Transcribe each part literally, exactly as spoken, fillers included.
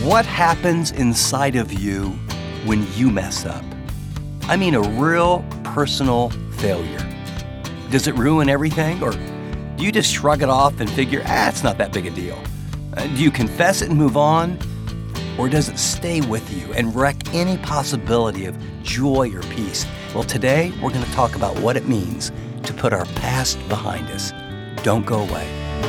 What happens inside of you when you mess up? I mean, a real personal failure. Does it ruin everything, or do you just shrug it off and figure, ah, it's not that big a deal? Uh, do you confess it and move on, or does it stay with you and wreck any possibility of joy or peace? Well, today we're going to talk about what it means to put our past behind us. Don't go away.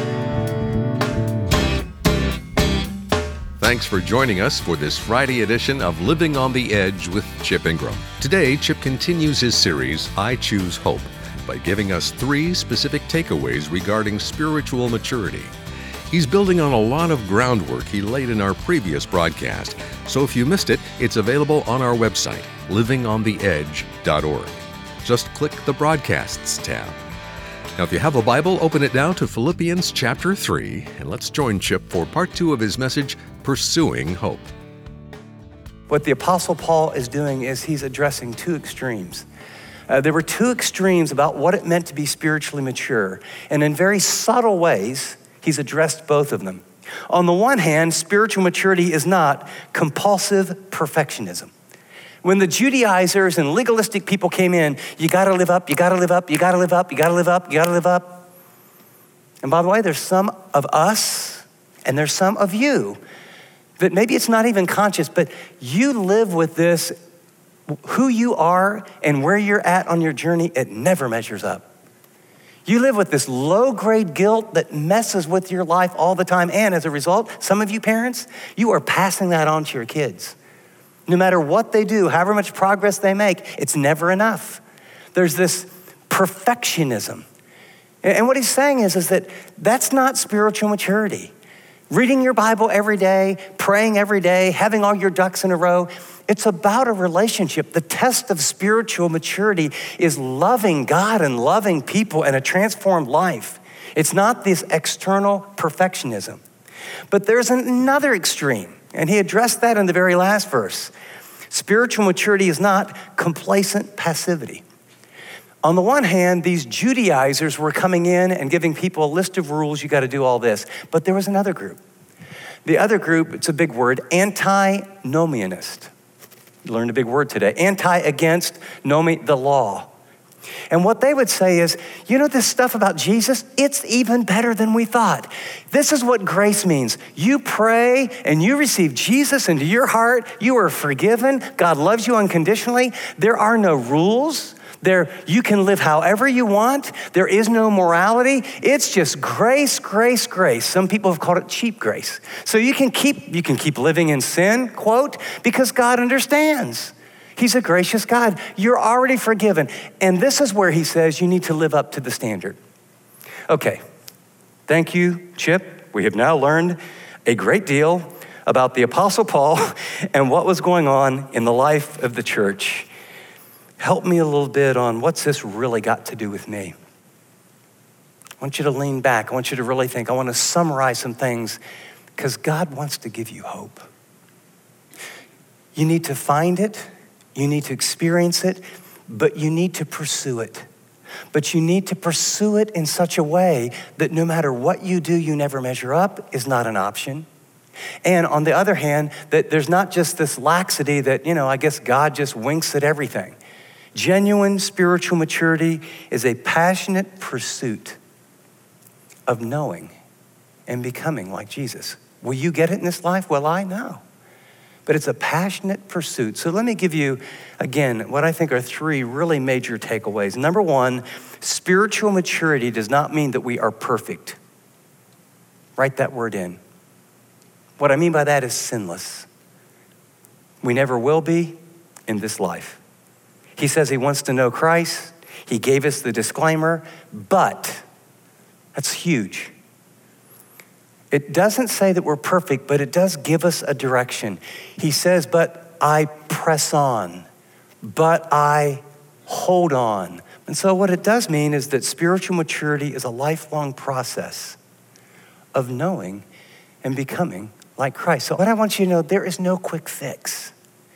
Thanks for joining us for this Friday edition of Living on the Edge with Chip Ingram. Today, Chip continues his series, I Choose Hope, by giving us three specific takeaways regarding spiritual maturity. He's building on a lot of groundwork he laid in our previous broadcast, so if you missed it, it's available on our website, living on the edge dot org. Just click the Broadcasts tab. Now, if you have a Bible, open it now to Philippians chapter three, and let's join Chip for part two of his message, Pursuing Hope. What the Apostle Paul is doing is he's addressing two extremes. Uh, there were two extremes about what it meant to be spiritually mature, and in very subtle ways, he's addressed both of them. On the one hand, spiritual maturity is not compulsive perfectionism. When the Judaizers and legalistic people came in, you gotta live up, you gotta live up, you gotta live up, you gotta live up, you gotta live up. And by the way, there's some of us and there's some of you that maybe it's not even conscious, but you live with this, who you are and where you're at on your journey, it never measures up. You live with this low-grade guilt that messes with your life all the time. And as a result, some of you parents, you are passing that on to your kids. No matter what they do, however much progress they make, it's never enough. There's this perfectionism. And what he's saying is, is that that's not spiritual maturity. Reading your Bible every day, praying every day, having all your ducks in a row, it's about a relationship. The test of spiritual maturity is loving God and loving people and a transformed life. It's not this external perfectionism. But there's another extreme, and he addressed that in the very last verse. Spiritual maturity is not complacent passivity. On the one hand, these Judaizers were coming in and giving people a list of rules, you gotta do all this. But there was another group. The other group, it's a big word, antinomianist. You learned a big word today. Anti against, nomi, the law. And what they would say is, you know this stuff about Jesus? It's even better than we thought. This is what grace means. You pray and you receive Jesus into your heart. You are forgiven. God loves you unconditionally. There are no rules. There, you can live however you want. There is no morality. It's just grace, grace, grace. Some people have called it cheap grace. So you can keep, you can keep living in sin, quote, because God understands. He's a gracious God. You're already forgiven. And this is where he says you need to live up to the standard. Okay, thank you, Chip. We have now learned a great deal about the Apostle Paul and what was going on in the life of the church. Help me a little bit on what's this really got to do with me? I want you to lean back. I want you to really think. I want to summarize some things because God wants to give you hope. You need to find it. You need to experience it, but you need to pursue it. But you need to pursue it in such a way that no matter what you do, you never measure up is not an option. And on the other hand, that there's not just this laxity that, you know, I guess God just winks at everything. Genuine spiritual maturity is a passionate pursuit of knowing and becoming like Jesus. Will you get it in this life? Will I? No. But it's a passionate pursuit. So let me give you, again, what I think are three really major takeaways. Number one, spiritual maturity does not mean that we are perfect. Write that word in. What I mean by that is sinless. We never will be in this life. He says he wants to know Christ. He gave us the disclaimer, but that's huge. It doesn't say that we're perfect, but it does give us a direction. He says, but I press on, but I hold on. And so what it does mean is that spiritual maturity is a lifelong process of knowing and becoming like Christ. So what I want you to know, there is no quick fix.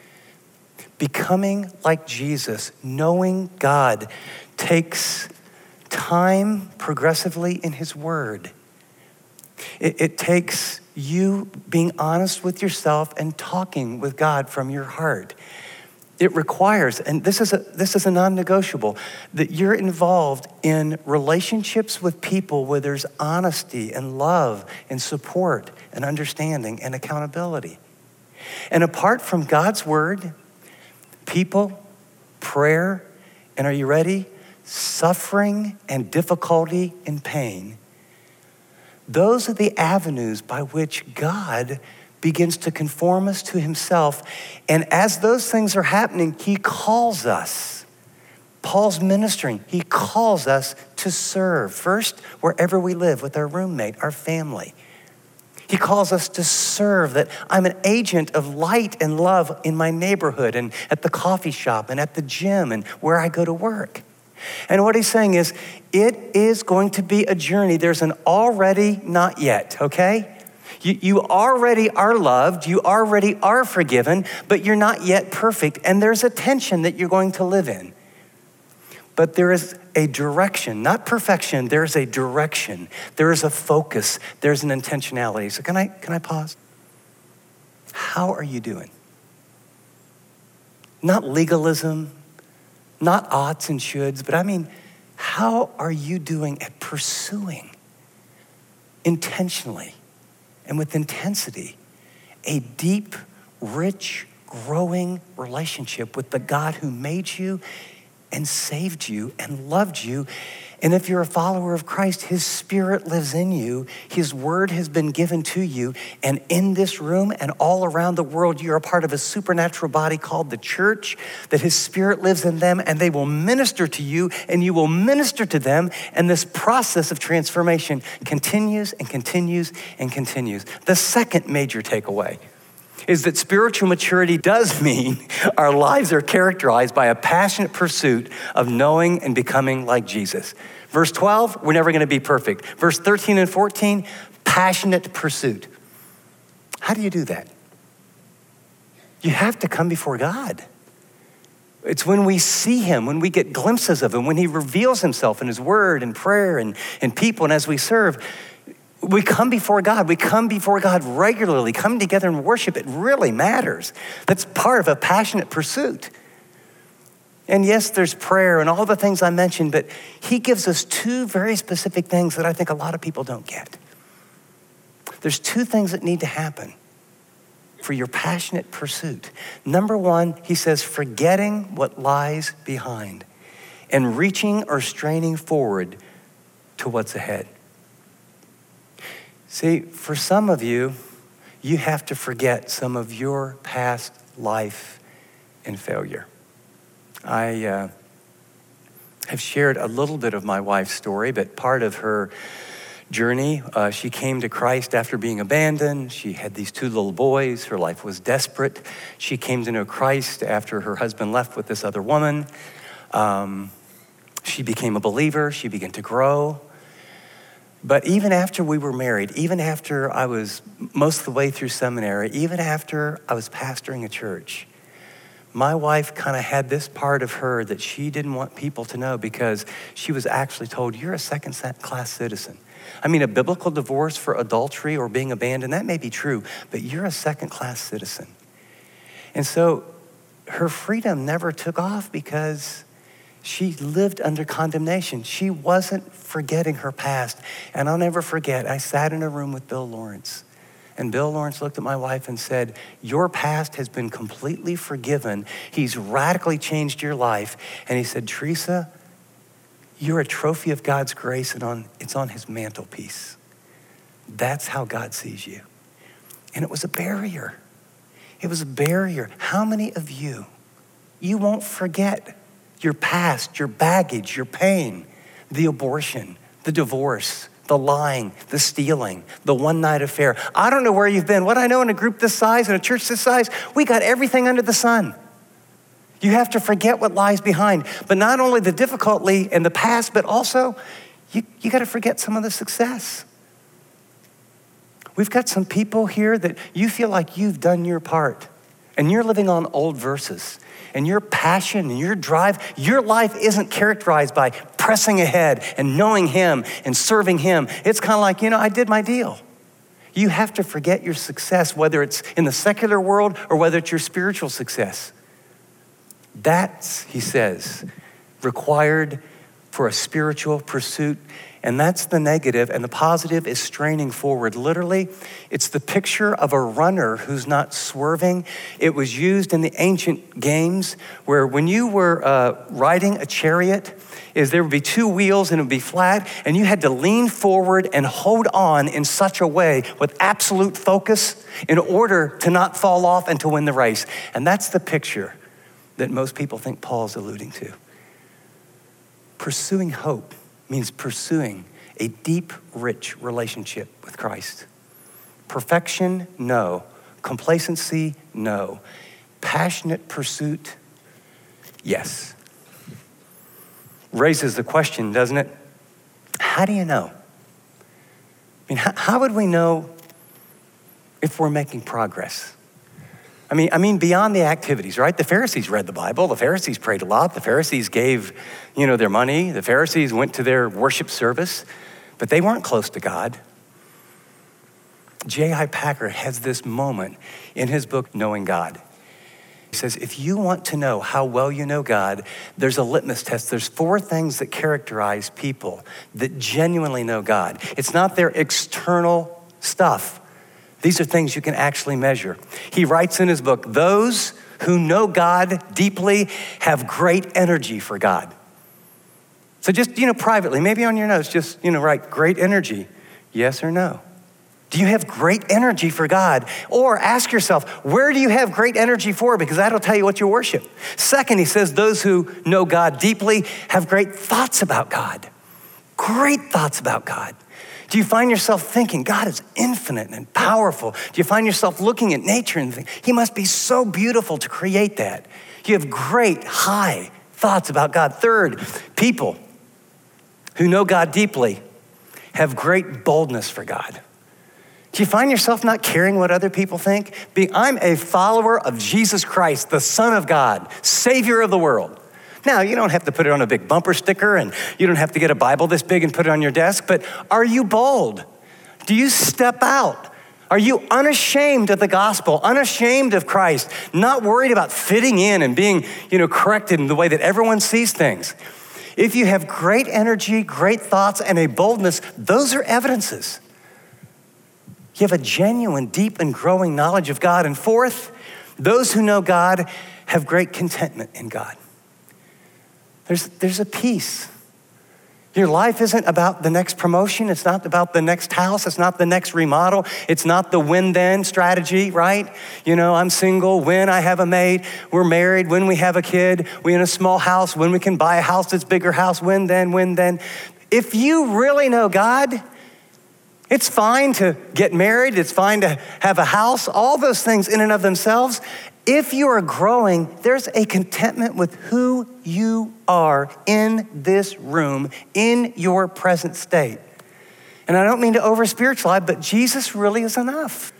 Becoming like Jesus, knowing God, takes time progressively in his word. It, it takes you being honest with yourself and talking with God from your heart. It requires, and this is a this is a non-negotiable, that you're involved in relationships with people where there's honesty and love and support and understanding and accountability. And apart from God's word, people, prayer, and are you ready? Suffering and difficulty and pain. Those are the avenues by which God begins to conform us to himself. And as those things are happening, he calls us. Paul's ministering. He calls us to serve. First, wherever we live with our roommate, our family. He calls us to serve, that I'm an agent of light and love in my neighborhood and at the coffee shop and at the gym and where I go to work. And what he's saying is, it is going to be a journey. There's an already, not yet, okay? You, you already are loved, you already are forgiven, but you're not yet perfect. And there's a tension that you're going to live in. But there is a direction, not perfection, there's a direction. There is a focus, there's an intentionality. So can I, can I pause? How are you doing? Not legalism, not oughts and shoulds, but I mean, how are you doing at pursuing intentionally and with intensity a deep, rich, growing relationship with the God who made you and saved you and loved you? And if you're a follower of Christ, his spirit lives in you. His word has been given to you. And in this room and all around the world, you're a part of a supernatural body called the church, that his spirit lives in them, and they will minister to you and you will minister to them. And this process of transformation continues and continues and continues. The second major takeaway is that spiritual maturity does mean our lives are characterized by a passionate pursuit of knowing and becoming like Jesus. Verse twelve, we're never gonna be perfect. Verse thirteen and fourteen, passionate pursuit. How do you do that? You have to come before God. It's when we see him, when we get glimpses of him, when he reveals himself in his word and prayer and, and people, and as we serve, we come before God. We come before God regularly. Coming together and worship, it really matters. That's part of a passionate pursuit. And yes, there's prayer and all the things I mentioned, but he gives us two very specific things that I think a lot of people don't get. There's two things that need to happen for your passionate pursuit. Number one, he says, forgetting what lies behind and reaching or straining forward to what's ahead. See, for some of you, you have to forget some of your past life and failure. I uh, have shared a little bit of my wife's story, but part of her journey, uh, she came to Christ after being abandoned. She had these two little boys. Her life was desperate. She came to know Christ after her husband left with this other woman. Um, she became a believer. She began to grow. But even after we were married, even after I was most of the way through seminary, even after I was pastoring a church, my wife kind of had this part of her that she didn't want people to know because she was actually told, you're a second-class citizen. I mean, a biblical divorce for adultery or being abandoned, that may be true, but you're a second-class citizen. And so her freedom never took off because she lived under condemnation. She wasn't forgetting her past. And I'll never forget, I sat in a room with Bill Lawrence. And Bill Lawrence looked at my wife and said, your past has been completely forgiven. He's radically changed your life. And he said, Teresa, you're a trophy of God's grace and on, it's on his mantelpiece. That's how God sees you. And it was a barrier. It was a barrier. How many of you, you won't forget your past, your baggage, your pain, the abortion, the divorce, the lying, the stealing, the one-night affair. I don't know where you've been. What I know in a group this size, in a church this size, we got everything under the sun. You have to forget what lies behind. But not only the difficulty and the past, but also you, you got to forget some of the success. We've got some people here that you feel like you've done your part and you're living on old verses. And your passion and your drive, your life isn't characterized by pressing ahead and knowing him and serving him. It's kind of like, you know, I did my deal. You have to forget your success, whether it's in the secular world or whether it's your spiritual success. That's, he says, required for a spiritual pursuit. And that's the negative, and the positive is straining forward. Literally, it's the picture of a runner who's not swerving. It was used in the ancient games where when you were uh, riding a chariot, is there would be two wheels and it would be flat, and you had to lean forward and hold on in such a way with absolute focus in order to not fall off and to win the race. And that's the picture that most people think Paul's alluding to. Pursuing hope means pursuing a deep, rich relationship with Christ. Perfection, no. Complacency, no. Passionate pursuit, yes. Raises the question, doesn't it? How do you know? I mean, how, how would we know if we're making progress? I mean, I mean, beyond the activities, right? The Pharisees read the Bible. The Pharisees prayed a lot. The Pharisees gave, you know, their money. The Pharisees went to their worship service, but they weren't close to God. J I Packer has this moment in his book, Knowing God. He says, if you want to know how well you know God, there's a litmus test. There's four things that characterize people that genuinely know God. It's not their external stuff. These are things you can actually measure. He writes in his book, those who know God deeply have great energy for God. So just, you know, privately, maybe on your notes, just, you know, write great energy, yes or no. Do you have great energy for God? Or ask yourself, where do you have great energy for? Because that'll tell you what you worship. Second, he says, those who know God deeply have great thoughts about God. Great thoughts about God. Do you find yourself thinking, God is infinite and powerful? Do you find yourself looking at nature and thinking, he must be so beautiful to create that? You have great, high thoughts about God. Third, people who know God deeply have great boldness for God. Do you find yourself not caring what other people think? Being, I'm a follower of Jesus Christ, the Son of God, Savior of the world. Now, you don't have to put it on a big bumper sticker, and you don't have to get a Bible this big and put it on your desk, but are you bold? Do you step out? Are you unashamed of the gospel, unashamed of Christ, not worried about fitting in and being, you know, corrected in the way that everyone sees things? If you have great energy, great thoughts, and a boldness, those are evidences. You have a genuine, deep, and growing knowledge of God. And fourth, those who know God have great contentment in God. There's, there's a peace. Your life isn't about the next promotion. It's not about the next house. It's not the next remodel. It's not the when-then strategy, right? You know, I'm single, when I have a mate. We're married, when we have a kid. We're in a small house, when we can buy a house that's bigger house, when then, when then. If you really know God, it's fine to get married. It's fine to have a house. All those things in and of themselves. If you are growing, there's a contentment with who you are in this room, in your present state. And I don't mean to over-spiritualize, but Jesus really is enough.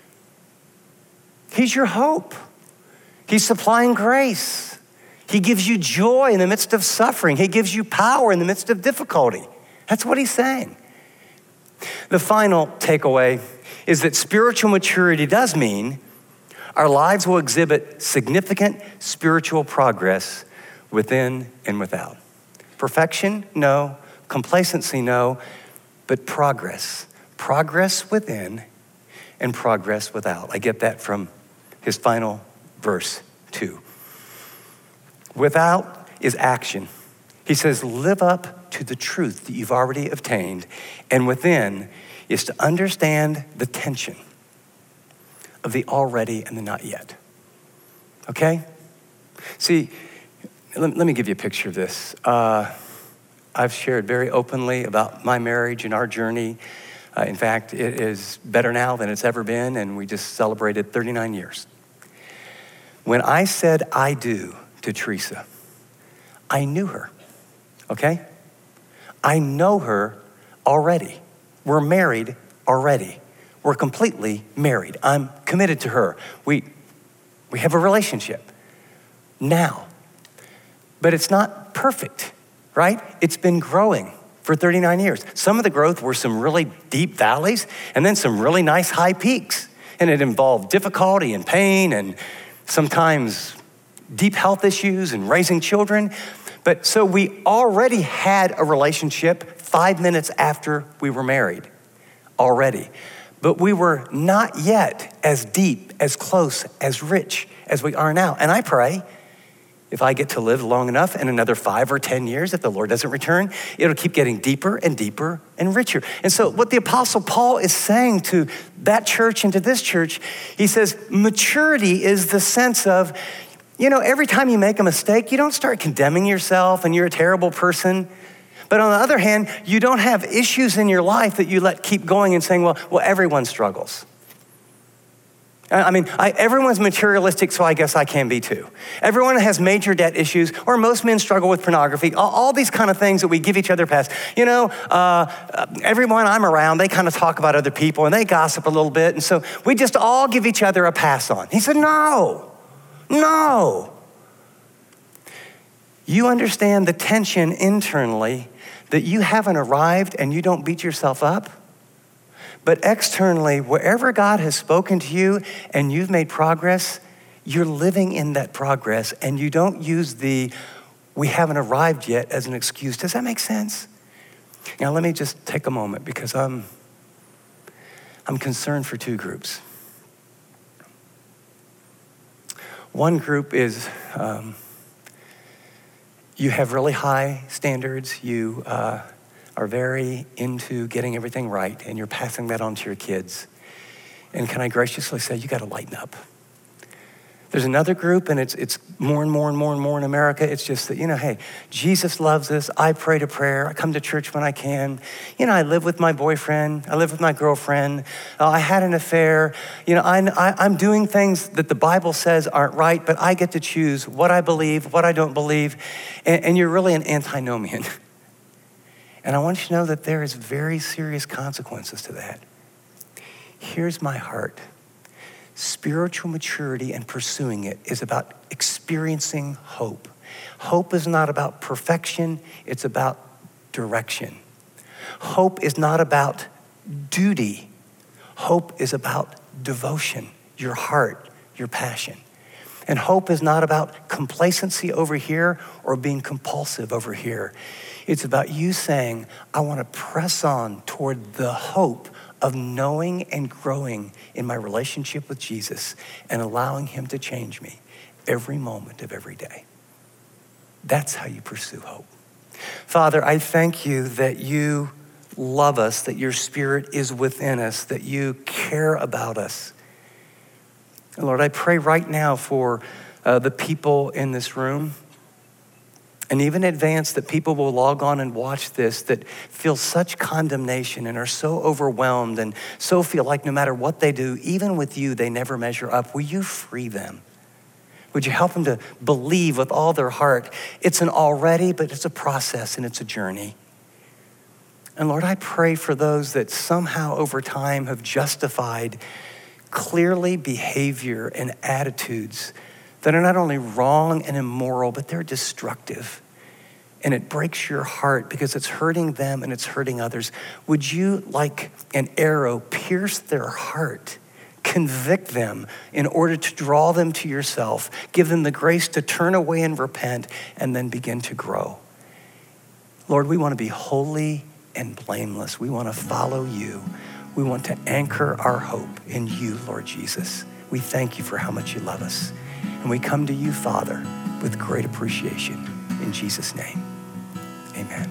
He's your hope. He's supplying grace. He gives you joy in the midst of suffering. He gives you power in the midst of difficulty. That's what he's saying. The final takeaway is that spiritual maturity does mean our lives will exhibit significant spiritual progress within and without. Perfection, no. Complacency, no. But progress. Progress within and progress without. I get that from his final verse, two. Without is action. He says, live up to the truth that you've already obtained. And within is to understand the tension of the already and the not yet. Okay? See, let, let me give you a picture of this. Uh, I've shared very openly about my marriage and our journey. Uh, in fact, it is better now than it's ever been, and we just celebrated thirty-nine years. When I said I do to Teresa, I knew her, okay? I know her already. We're married already. We're completely married. I'm committed to her. We, we have a relationship now. But it's not perfect, right? It's been growing. for thirty-nine years. Some of the growth were some really deep valleys and then some really nice high peaks. And it involved difficulty and pain and sometimes deep health issues and raising children. But so we already had a relationship five minutes after we were married already. But we were not yet as deep, as close, as rich as we are now. And I pray, if I get to live long enough in another five or ten years, if the Lord doesn't return, it'll keep getting deeper and deeper and richer. And so what the Apostle Paul is saying to that church and to this church, he says, maturity is the sense of, you know, every time you make a mistake, you don't start condemning yourself and you're a terrible person. But on the other hand, you don't have issues in your life that you let keep going and saying, well, well, everyone struggles. I mean, I, everyone's materialistic, so I guess I can be too. Everyone has major debt issues, or most men struggle with pornography, all, all these kind of things that we give each other pass. You know, uh, everyone I'm around, they kind of talk about other people and they gossip a little bit. And so we just all give each other a pass on. He said, no, no. You understand the tension internally that you haven't arrived and you don't beat yourself up. But externally, wherever God has spoken to you and you've made progress, you're living in that progress and you don't use the we haven't arrived yet as an excuse. Does that make sense? Now, let me just take a moment because I'm, I'm concerned for two groups. One group is um, you have really high standards. You uh, are very into getting everything right, and you're passing that on to your kids. And can I graciously say, you gotta lighten up. There's another group, and it's it's more and more and more and more in America. It's just that, you know, hey, Jesus loves us. I pray to prayer. I come to church when I can. You know, I live with my boyfriend. I live with my girlfriend. Uh, I had an affair. You know, I, I, I'm doing things that the Bible says aren't right, but I get to choose what I believe, what I don't believe. And, and you're really an antinomian. And I want you to know that there is very serious consequences to that. Here's my heart. Spiritual maturity and pursuing it is about experiencing hope. Hope is not about perfection, it's about direction. Hope is not about duty. Hope is about devotion, your heart, your passion. And hope is not about complacency over here or being compulsive over here. It's about you saying, I want to press on toward the hope of knowing and growing in my relationship with Jesus and allowing him to change me every moment of every day. That's how you pursue hope. Father, I thank you that you love us, that your Spirit is within us, that you care about us. And Lord, I pray right now for uh, the people in this room, and even in advance that people will log on and watch this that feel such condemnation and are so overwhelmed and so feel like no matter what they do, even with you, they never measure up. Will you free them? Would you help them to believe with all their heart? It's an already, but it's a process and it's a journey. And Lord, I pray for those that somehow over time have justified clearly behavior and attitudes that are not only wrong and immoral, but they're destructive. And it breaks your heart because it's hurting them and it's hurting others. Would you, like an arrow, pierce their heart, convict them in order to draw them to yourself, give them the grace to turn away and repent, and then begin to grow. Lord, we want to be holy and blameless. We want to follow you. We want to anchor our hope in you, Lord Jesus. We thank you for how much you love us. And we come to you, Father, with great appreciation. In Jesus' name, amen.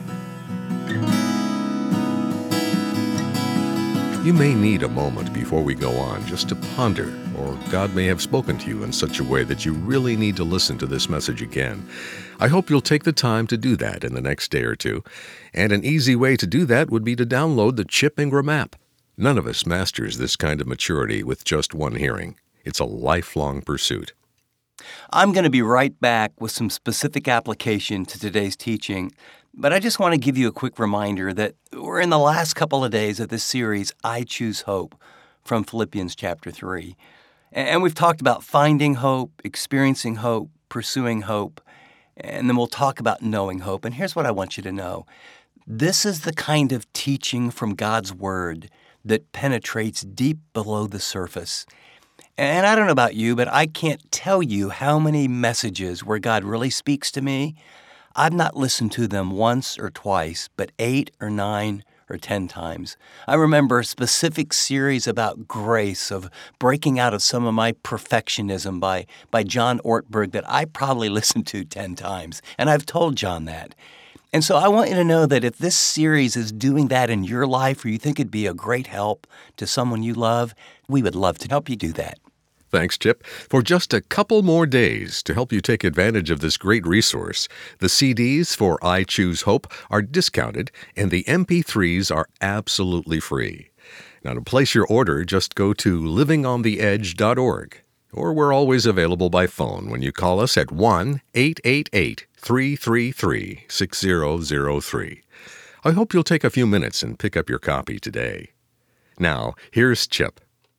You may need a moment before we go on just to ponder, or God may have spoken to you in such a way that you really need to listen to this message again. I hope you'll take the time to do that in the next day or two. And an easy way to do that would be to download the Chip Ingram app. None of us masters this kind of maturity with just one hearing. It's a lifelong pursuit. I'm going to be right back with some specific application to today's teaching, but I just want to give you a quick reminder that we're in the last couple of days of this series, I Choose Hope, from Philippians chapter three. And we've talked about finding hope, experiencing hope, pursuing hope, and then we'll talk about knowing hope. And here's what I want you to know. This is the kind of teaching from God's Word that penetrates deep below the surface. And I don't know about you, but I can't tell you how many messages where God really speaks to me. I've not listened to them once or twice, but eight or nine or ten times. I remember a specific series about grace, of breaking out of some of my perfectionism by, by John Ortberg that I probably listened to ten times. And I've told John that. And so I want you to know that if this series is doing that in your life, or you think it'd be a great help to someone you love, we would love to help you do that. Thanks, Chip. For just a couple more days to help you take advantage of this great resource, the C Ds for I Choose Hope are discounted and the M P threes are absolutely free. Now, to place your order, just go to living on the edge dot org, or we're always available by phone when you call us at one eight eight eight, three three three, six zero zero three. I hope you'll take a few minutes and pick up your copy today. Now, here's Chip.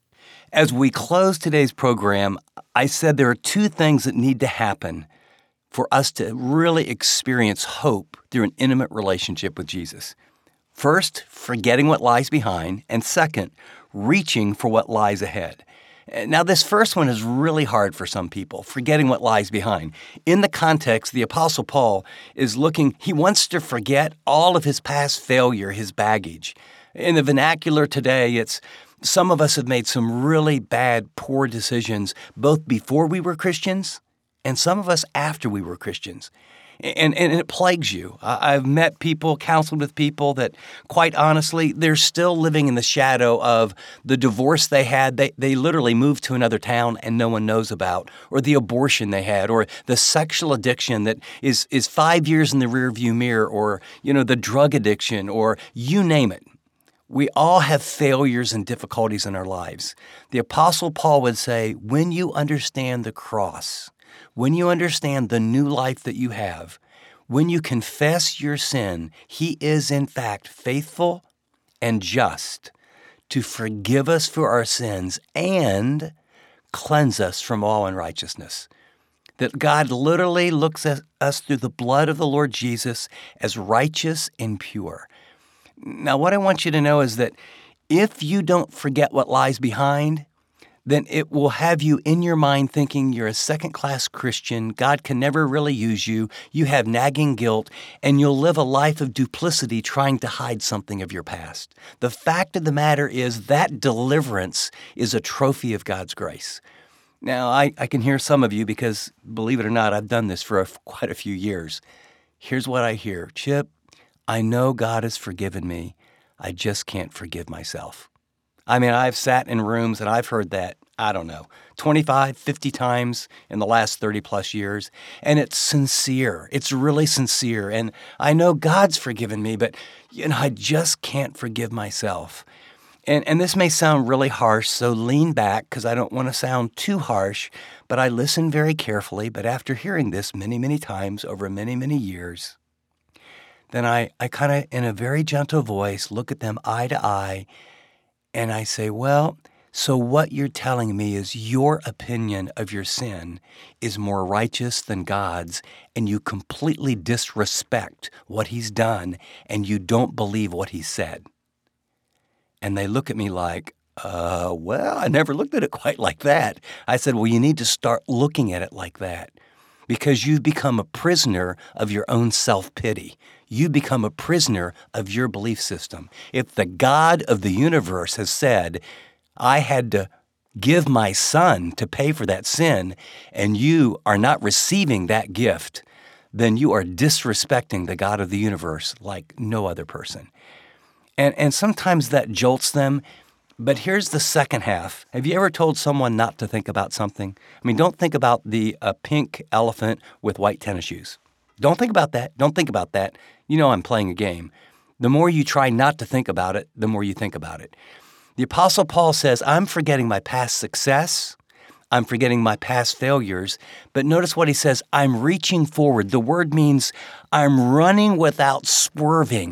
As we close today's program, I said there are two things that need to happen for us to really experience hope through an intimate relationship with Jesus. First, forgetting what lies behind, and second, reaching for what lies ahead. Now, this first one is really hard for some people, forgetting what lies behind. In the context, the Apostle Paul is looking, he wants to forget all of his past failure, his baggage. In the vernacular today, it's some of us have made some really bad, poor decisions, both before we were Christians and some of us after we were Christians. And, and it plagues you. I've met people, counseled with people that, quite honestly, they're still living in the shadow of the divorce they had. They, they literally moved to another town and no one knows about, or the abortion they had, or the sexual addiction that is, is five years in the rearview mirror, or, you know, the drug addiction, or you name it. We all have failures and difficulties in our lives. The Apostle Paul would say, when you understand the cross, when you understand the new life that you have, when you confess your sin, he is in fact faithful and just to forgive us for our sins and cleanse us from all unrighteousness. That God literally looks at us through the blood of the Lord Jesus as righteous and pure. Now, what I want you to know is that if you don't forget what lies behind, then it will have you in your mind thinking you're a second-class Christian, God can never really use you, you have nagging guilt, and you'll live a life of duplicity trying to hide something of your past. The fact of the matter is that deliverance is a trophy of God's grace. Now, I, I can hear some of you because, believe it or not, I've done this for a, quite a few years. Here's what I hear. Chip, I know God has forgiven me. I just can't forgive myself. I mean, I've sat in rooms and I've heard that, I don't know, twenty-five, fifty times in the last thirty plus years. And it's sincere. It's really sincere. And I know God's forgiven me, but, you know, I just can't forgive myself. And, and this may sound really harsh, so lean back because I don't want to sound too harsh, but I listen very carefully. But after hearing this many, many times over many, many years, then I, I kind of, in a very gentle voice, look at them eye to eye, and I say, well, so what you're telling me is your opinion of your sin is more righteous than God's, and you completely disrespect what he's done, and you don't believe what he said. And they look at me like, uh, well, I never looked at it quite like that. I said, well, you need to start looking at it like that, because you've become a prisoner of your own self-pity. You become a prisoner of your belief system. If the God of the universe has said, I had to give my son to pay for that sin, and you are not receiving that gift, then you are disrespecting the God of the universe like no other person. And, and sometimes that jolts them. But here's the second half. Have you ever told someone not to think about something? I mean, don't think about the uh, pink elephant with white tennis shoes. Don't think about that. Don't think about that. You know I'm playing a game. The more you try not to think about it, the more you think about it. The Apostle Paul says, I'm forgetting my past success. I'm forgetting my past failures. But notice what he says, I'm reaching forward. The word means I'm running without swerving.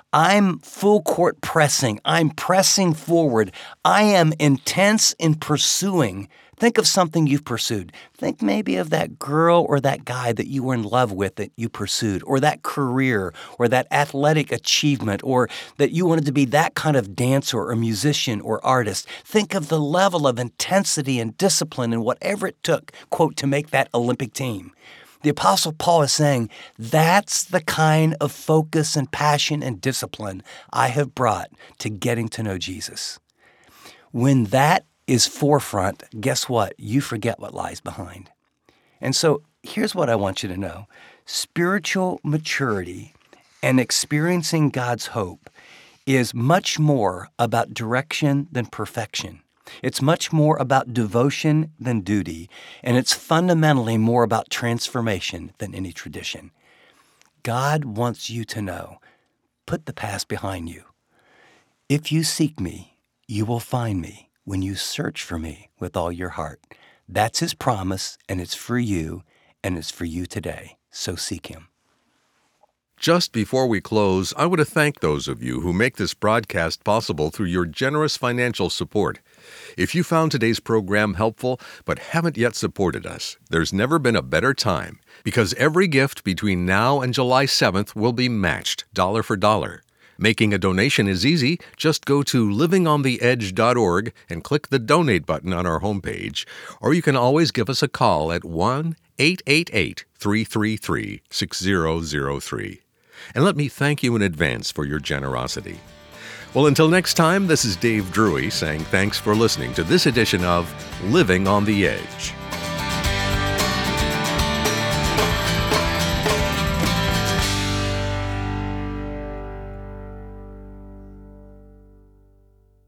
I'm full court pressing. I'm pressing forward. I am intense in pursuing. Think of something you've pursued. Think maybe of that girl or that guy that you were in love with that you pursued, or that career, or that athletic achievement, or that you wanted to be that kind of dancer or musician or artist. Think of the level of intensity and discipline and whatever it took, quote, to make that Olympic team. The Apostle Paul is saying, that's the kind of focus and passion and discipline I have brought to getting to know Jesus. When that is forefront, guess what? You forget what lies behind. And so here's what I want you to know. Spiritual maturity and experiencing God's hope is much more about direction than perfection. It's much more about devotion than duty, and it's fundamentally more about transformation than any tradition. God wants you to know, put the past behind you. If you seek me, you will find me when you search for me with all your heart. That's his promise, and it's for you, and it's for you today. So seek him. Just before we close, I want to thank those of you who make this broadcast possible through your generous financial support. If you found today's program helpful but haven't yet supported us, there's never been a better time, because every gift between now and July seventh will be matched dollar for dollar. Making a donation is easy. Just go to living on the edge dot org and click the donate button on our homepage, or you can always give us a call at one eight eight eight, three three three, six zero zero three. And let me thank you in advance for your generosity. Well, until next time, this is Dave Drury saying thanks for listening to this edition of Living on the Edge.